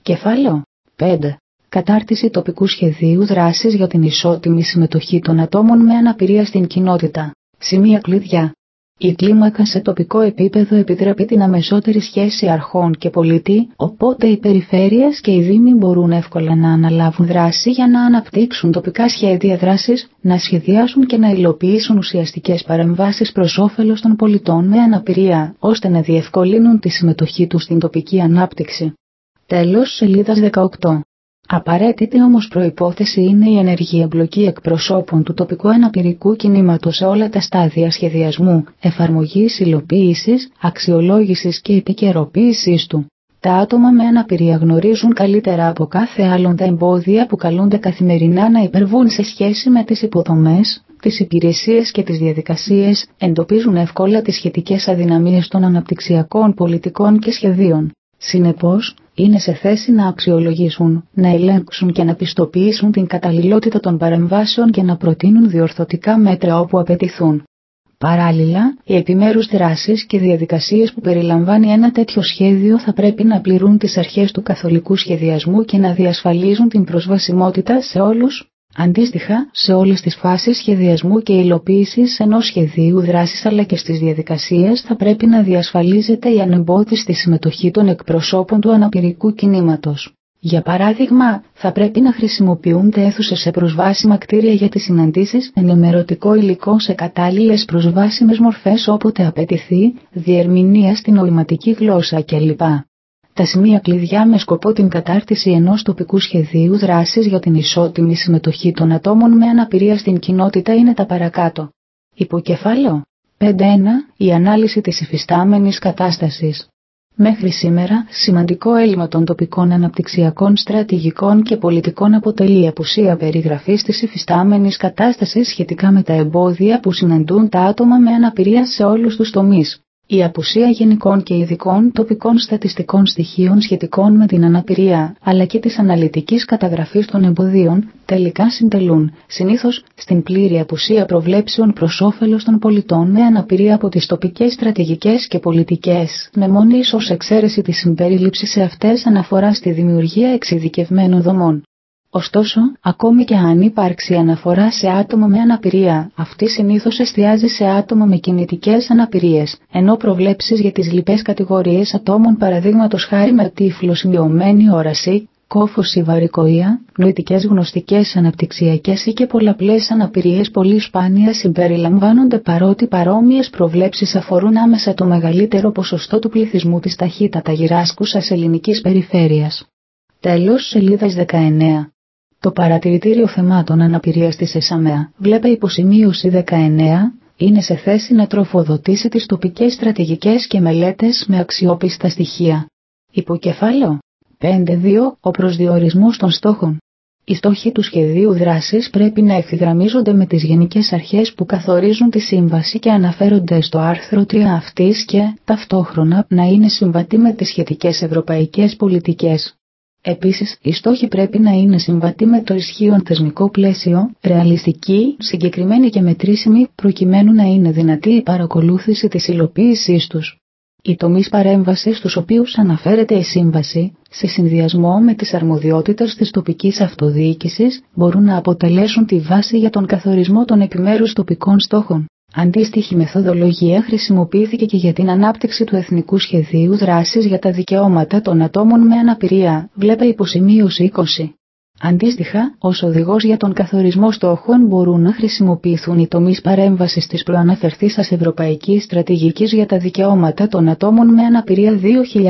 Κεφάλαιο 5. Κατάρτιση τοπικού σχεδίου δράσης για την ισότιμη συμμετοχή των ατόμων με αναπηρία στην κοινότητα. Σημεία κλειδιά. Η κλίμακα σε τοπικό επίπεδο επιτρέπει την αμεσότερη σχέση αρχών και πολίτη, οπότε οι περιφέρειες και οι δήμοι μπορούν εύκολα να αναλάβουν δράση για να αναπτύξουν τοπικά σχέδια δράσης, να σχεδιάσουν και να υλοποιήσουν ουσιαστικές παρεμβάσεις προς όφελος των πολιτών με αναπηρία, ώστε να διευκολύνουν τη συμμετοχή τους στην τοπική ανάπτυξη. Τέλος, σελίδας 18. Απαραίτητη όμως προϋπόθεση είναι η ενεργή εμπλοκή εκπροσώπων του τοπικού αναπηρικού κινήματος σε όλα τα στάδια σχεδιασμού, εφαρμογής, υλοποίησης, αξιολόγησης και επικαιροποίησης του. Τα άτομα με αναπηρία γνωρίζουν καλύτερα από κάθε άλλον τα εμπόδια που καλούνται καθημερινά να υπερβούν σε σχέση με τις υποδομές, τις υπηρεσίες και τις διαδικασίες, εντοπίζουν εύκολα τις σχετικές αδυναμίες των αναπτυξιακών πολιτικών και σχεδίων. Συνεπώς, είναι σε θέση να αξιολογήσουν, να ελέγξουν και να πιστοποιήσουν την καταλληλότητα των παρεμβάσεων και να προτείνουν διορθωτικά μέτρα όπου απαιτηθούν. Παράλληλα, οι επιμέρους δράσεις και διαδικασίες που περιλαμβάνει ένα τέτοιο σχέδιο θα πρέπει να πληρούν τις αρχές του καθολικού σχεδιασμού και να διασφαλίζουν την προσβασιμότητα σε όλους. Αντίστοιχα, σε όλες τις φάσεις σχεδιασμού και υλοποίησης ενός σχεδίου δράσης αλλά και στις διαδικασίες θα πρέπει να διασφαλίζεται η ανεμπόδιστη συμμετοχή των εκπροσώπων του αναπηρικού κινήματος. Για παράδειγμα, θα πρέπει να χρησιμοποιούνται αίθουσες σε προσβάσιμα κτίρια για τις συναντήσεις, ενημερωτικό υλικό σε κατάλληλες προσβάσιμες μορφές όποτε απαιτηθεί, διερμηνία στην νοηματική γλώσσα κλπ. Τα σημεία κλειδιά με σκοπό την κατάρτιση ενός τοπικού σχεδίου δράσης για την ισότιμη συμμετοχή των ατόμων με αναπηρία στην κοινότητα είναι τα παρακάτω. Υποκεφάλαιο 5.1. Η ανάλυση της υφιστάμενης κατάστασης. Μέχρι σήμερα, σημαντικό έλλειμμα των τοπικών αναπτυξιακών στρατηγικών και πολιτικών αποτελεί η απουσία περιγραφής της υφιστάμενης κατάστασης σχετικά με τα εμπόδια που συναντούν τα άτομα με αναπηρία σε όλους τους τομείς. Η απουσία γενικών και ειδικών τοπικών στατιστικών στοιχείων σχετικών με την αναπηρία, αλλά και της αναλυτικής καταγραφής των εμποδίων, τελικά συντελούν, συνήθως, στην πλήρη απουσία προβλέψεων προς όφελος των πολιτών με αναπηρία από τις τοπικές στρατηγικές και πολιτικές, με μόνη ως εξαίρεση τη συμπερίληψη σε αυτές αναφορά στη δημιουργία εξειδικευμένων δομών. Ωστόσο, ακόμη και αν υπάρξει αναφορά σε άτομα με αναπηρία, αυτή συνήθως εστιάζει σε άτομα με κινητικές αναπηρίες, ενώ προβλέψεις για τις λοιπές κατηγορίες ατόμων παραδείγματος χάρη με τύφλος, μειωμένη όραση, κόφωση, βαρικοεία, νοητικές γνωστικές αναπτυξιακές ή και πολλαπλές αναπηρίες πολύ σπάνια συμπεριλαμβάνονται παρότι παρόμοιες προβλέψεις αφορούν άμεσα το μεγαλύτερο ποσοστό του πληθυσμού της ταχύτατα γυράσκουσας ελληνικής περιφέρειας. Τέλος, σελίδας 19. Το παρατηρητήριο θεμάτων αναπηρίας της ΕΣΑΜΕΑ, βλέπε υποσημείωση 19, είναι σε θέση να τροφοδοτήσει τις τοπικές στρατηγικές και μελέτες με αξιόπιστα στοιχεία. Υποκεφάλαιο 5.2. Ο προσδιορισμός των στόχων. Οι στόχοι του σχεδίου δράσης πρέπει να ευθυγραμμίζονται με τις γενικές αρχές που καθορίζουν τη σύμβαση και αναφέρονται στο άρθρο 3 αυτής και, ταυτόχρονα, να είναι συμβατοί με τις σχετικές ευρωπαϊκές πολιτικές. Επίσης, οι στόχοι πρέπει να είναι συμβατοί με το ισχύον θεσμικό πλαίσιο, ρεαλιστικοί, συγκεκριμένοι και μετρήσιμοι, προκειμένου να είναι δυνατή η παρακολούθηση της υλοποίησής τους. Οι τομείς παρέμβασης στους οποίους αναφέρεται η σύμβαση, σε συνδυασμό με τις αρμοδιότητες της τοπικής αυτοδιοίκησης, μπορούν να αποτελέσουν τη βάση για τον καθορισμό των επιμέρους τοπικών στόχων. Αντίστοιχη μεθοδολογία χρησιμοποιήθηκε και για την ανάπτυξη του Εθνικού Σχεδίου Δράσης για τα Δικαιώματα των Ατόμων με Αναπηρία, βλέπε υποσημείωση 20. Αντίστοιχα, ως οδηγός για τον καθορισμό στόχων μπορούν να χρησιμοποιηθούν οι τομείς παρέμβασης της προαναφερθήσας Ευρωπαϊκής Στρατηγικής για τα Δικαιώματα των Ατόμων με Αναπηρία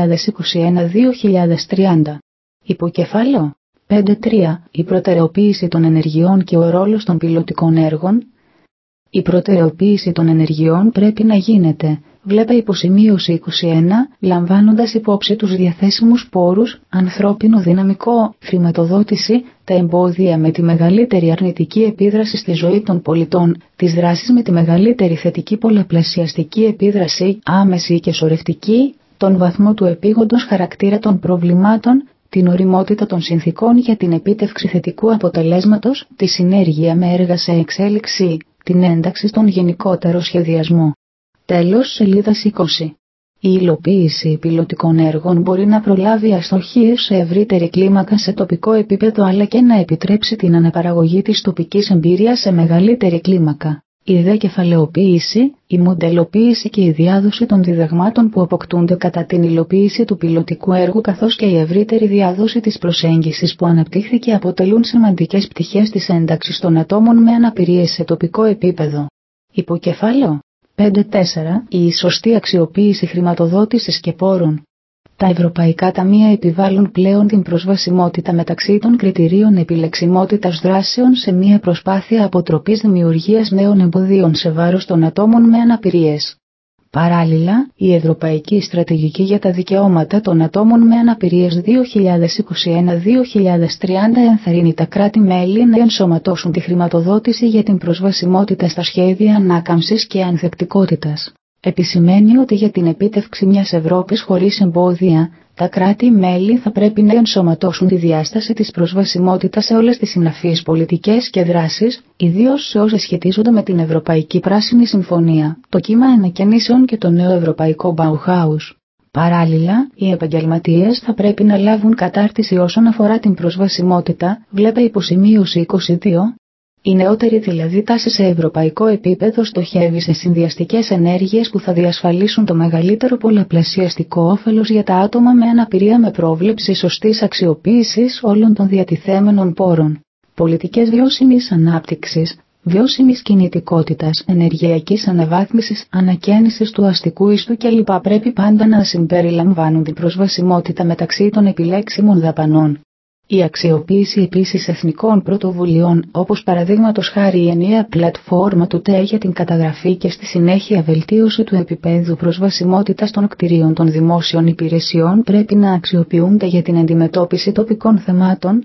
2021-2030. Υποκεφάλαιο 5.3. Η προτεραιοποίηση των ενεργειών και ο ρόλος των πιλωτικών έργων. Η προτεραιοποίηση των ενεργειών πρέπει να γίνεται, βλέπε υποσημείωση 21, λαμβάνοντας υπόψη τους διαθέσιμους πόρους, ανθρώπινο δυναμικό, χρηματοδότηση, τα εμπόδια με τη μεγαλύτερη αρνητική επίδραση στη ζωή των πολιτών, τις δράσεις με τη μεγαλύτερη θετική πολλαπλασιαστική επίδραση, άμεση και σωρευτική, τον βαθμό του επίγοντος χαρακτήρα των προβλημάτων, την ωριμότητα των συνθηκών για την επίτευξη θετικού αποτελέσματος, τη συνέργεια με έργα σε εξέλιξη, την ένταξη στον γενικότερο σχεδιασμό. Τέλος, σελίδας 20. Η υλοποίηση πιλωτικών έργων μπορεί να προλάβει αστοχίες σε ευρύτερη κλίμακα σε τοπικό επίπεδο αλλά και να επιτρέψει την αναπαραγωγή της τοπικής εμπειρίας σε μεγαλύτερη κλίμακα. Η δε κεφαλαιοποίηση, η μοντελοποίηση και η διάδοση των διδαγμάτων που αποκτούνται κατά την υλοποίηση του πιλωτικού έργου καθώς και η ευρύτερη διάδοση της προσέγγισης που αναπτύχθηκε αποτελούν σημαντικές πτυχές της ένταξης των ατόμων με αναπηρίες σε τοπικό επίπεδο. Υποκεφάλαιο 5.4. Η σωστή αξιοποίηση χρηματοδότησης και πόρων. Τα ευρωπαϊκά ταμεία επιβάλλουν πλέον την προσβασιμότητα μεταξύ των κριτηρίων επιλεξιμότητας δράσεων σε μια προσπάθεια αποτροπής δημιουργίας νέων εμποδίων σε βάρος των ατόμων με αναπηρίες. Παράλληλα, η Ευρωπαϊκή Στρατηγική για τα Δικαιώματα των Ατόμων με Αναπηρίες 2021-2030 ενθαρρύνει τα κράτη-μέλη να ενσωματώσουν τη χρηματοδότηση για την προσβασιμότητα στα σχέδια ανάκαμψης και ανθεκτικότητας. Επισημαίνει ότι για την επίτευξη μιας Ευρώπης χωρίς εμπόδια, τα κράτη-μέλη θα πρέπει να ενσωματώσουν τη διάσταση της προσβασιμότητας σε όλες τις συναφείς πολιτικές και δράσεις, ιδίως σε όσες σχετίζονται με την Ευρωπαϊκή Πράσινη Συμφωνία, το κύμα ανακαινήσεων και το νέο Ευρωπαϊκό Bauhaus. Παράλληλα, οι επαγγελματίες θα πρέπει να λάβουν κατάρτιση όσον αφορά την προσβασιμότητα, βλέπε υποσημείωση 22. Η νεότερη δηλαδή τάση σε ευρωπαϊκό επίπεδο στοχεύει σε συνδυαστικές ενέργειες που θα διασφαλίσουν το μεγαλύτερο πολλαπλασιαστικό όφελος για τα άτομα με αναπηρία με πρόβλεψη σωστής αξιοποίησης όλων των διατηθέμενων πόρων. Πολιτικές βιώσιμης ανάπτυξης, βιώσιμης κινητικότητας, ενεργειακής αναβάθμισης, ανακαίνησης του αστικού ιστού κλπ. Πρέπει πάντα να συμπεριλαμβάνουν την προσβασιμότητα μεταξύ των επιλέξιμων δαπανών. Η αξιοποίηση επίσης εθνικών πρωτοβουλειών, όπως παραδείγματος χάρη η ενιαία πλατφόρμα του ΤΕ για την καταγραφή και στη συνέχεια βελτίωση του επίπεδου προσβασιμότητας των κτηρίων των δημόσιων υπηρεσιών, πρέπει να αξιοποιούνται για την αντιμετώπιση τοπικών θεμάτων.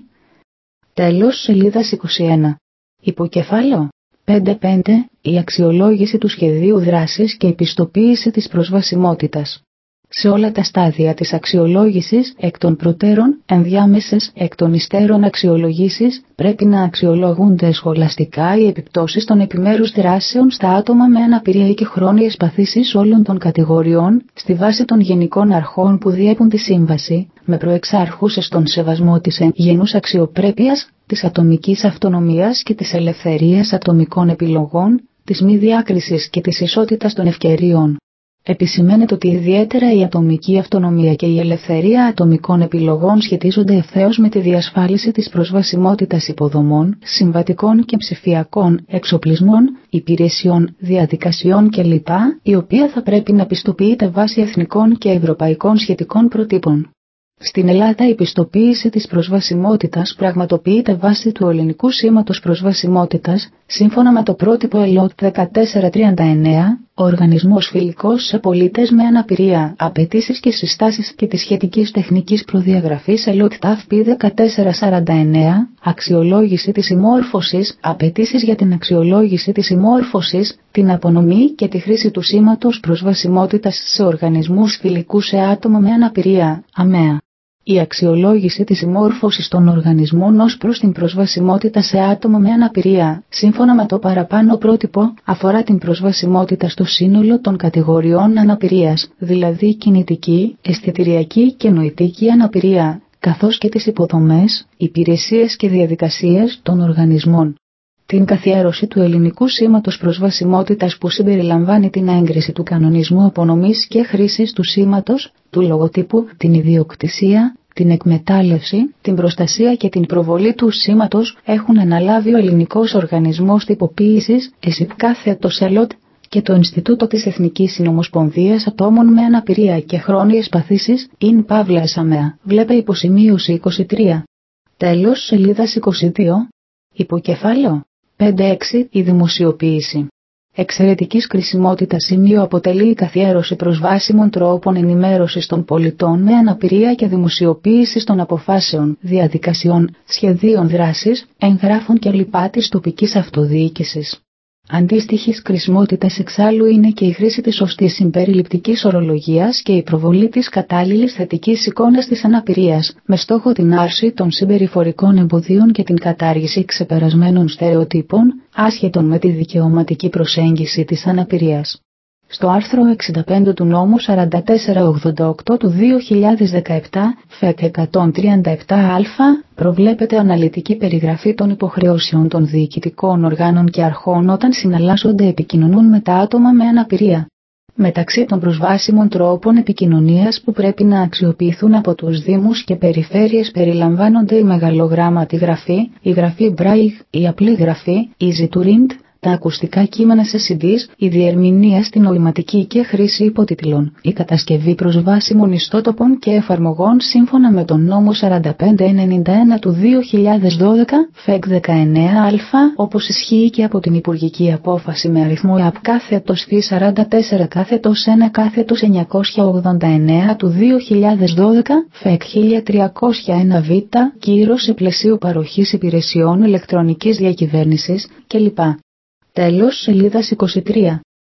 Τέλος, σελίδας 21. Υποκεφάλαιο 5.5. Η αξιολόγηση του σχεδίου δράσης και η πιστοποίηση της προσβασιμότητας. Σε όλα τα στάδια της αξιολόγησης, εκ των προτέρων, ενδιάμεσες, εκ των υστέρων αξιολογήσεις, πρέπει να αξιολογούνται σχολαστικά οι επιπτώσεις των επιμέρους δράσεων στα άτομα με αναπηρία και χρόνιες παθήσεις όλων των κατηγοριών, στη βάση των γενικών αρχών που διέπουν τη Σύμβαση, με προεξάρχουσες τον σεβασμό της γενούς αξιοπρέπειας, της ατομικής αυτονομίας και της ελευθερίας ατομικών επιλογών, της μη διάκρισης και της ισότητας των ευκαιριών. Επισημαίνεται ότι ιδιαίτερα η ατομική αυτονομία και η ελευθερία ατομικών επιλογών σχετίζονται ευθέως με τη διασφάλιση της προσβασιμότητας υποδομών, συμβατικών και ψηφιακών εξοπλισμών, υπηρεσιών, διαδικασιών κλπ., η οποία θα πρέπει να πιστοποιείται βάσει εθνικών και ευρωπαϊκών σχετικών προτύπων. Στην Ελλάδα η πιστοποίηση της προσβασιμότητας πραγματοποιείται βάσει του ελληνικού σήματος προσβασιμότητας, σύμφωνα με το πρότυπο ΕΛΟΤ 1439, ο οργανισμός φιλικός σε πολίτες με αναπηρία, απαιτήσεις και συστάσεις και της σχετικής τεχνικής προδιαγραφής ΕΛΟΤ ΤΑΦΠ 1449, αξιολόγηση της συμμόρφωσης, απαιτήσεις για την αξιολόγηση της συμμόρφωσης, την απονομή και τη χρήση του σήματος προσβασιμότητας σε οργανισμούς φιλικούς σε άτομα με αναπηρία, ΑΜΕΑ. Η αξιολόγηση της συμμόρφωσης των οργανισμών ως προς την προσβασιμότητα σε άτομα με αναπηρία, σύμφωνα με το παραπάνω πρότυπο, αφορά την προσβασιμότητα στο σύνολο των κατηγοριών αναπηρίας, δηλαδή κινητική, αισθητηριακή και νοητική αναπηρία, καθώς και τις υποδομές, υπηρεσίες και διαδικασίες των οργανισμών. Την καθιέρωση του ελληνικού σήματος προσβασιμότητας που συμπεριλαμβάνει την έγκριση του κανονισμού απονομής και χρήσης του σήματος, του λογοτύπου, την ιδιοκτησία, την εκμετάλλευση, την προστασία και την προβολή του σήματος έχουν αναλάβει ο Ελληνικός Οργανισμός Τυποποίησης, ΕΣΥΠ-ΚΑΘΕΤΟΣ ΕΛΟΤ και το Ινστιτούτο της Εθνικής Συνομοσπονδίας Ατόμων με Αναπηρία και Χρόνιες Παθήσεις, ΑΜΕΑ, βλέπε υποσημείωση 23. Τέλος, σελίδας 22. Υποκεφάλαιο 5.6. Η δημοσιοποίηση. Εξαιρετικής κρισιμότητας σημείο αποτελεί η καθιέρωση προσβάσιμων τρόπων ενημέρωσης των πολιτών με αναπηρία και δημοσιοποίησης των αποφάσεων, διαδικασιών, σχεδίων δράσης, εγγράφων κλπ. Της τοπικής αυτοδιοίκησης. Αντίστοιχης κρισιμότητας εξάλλου είναι και η χρήση της σωστής συμπεριληπτικής ορολογίας και η προβολή της κατάλληλης θετικής εικόνας της αναπηρίας, με στόχο την άρση των συμπεριφορικών εμποδίων και την κατάργηση ξεπερασμένων στερεοτύπων, άσχετων με τη δικαιωματική προσέγγιση της αναπηρίας. Στο άρθρο 65 του νόμου 4488 του 2017, ΦΕΚ 137α, προβλέπεται αναλυτική περιγραφή των υποχρεώσεων των διοικητικών οργάνων και αρχών όταν συναλλάσσονται επικοινωνούν με τα άτομα με αναπηρία. Μεταξύ των προσβάσιμων τρόπων επικοινωνίας που πρέπει να αξιοποιηθούν από τους Δήμους και Περιφέρειες περιλαμβάνονται η μεγαλογράμματη γραφή, η γραφή Braille, η απλή γραφή, Easy to Read, τα ακουστικά κείμενα σε CDs, η διερμηνία στην νοηματική και χρήση υποτίτλων, η κατασκευή προσβάσιμων ιστότοπων και εφαρμογών σύμφωνα με τον νόμο 4591 του 2012, ΦΕΚ 19α, όπως ισχύει και από την Υπουργική Απόφαση με αριθμό ΕΑΠ κάθετος Φ 44 κάθετος 1 κάθετος 989 του 2012, ΦΕΚ 1301β, κύρωση πλαισίου παροχής υπηρεσιών ηλεκτρονικής διακυβέρνησης, κλπ. Τέλος σελίδας 23.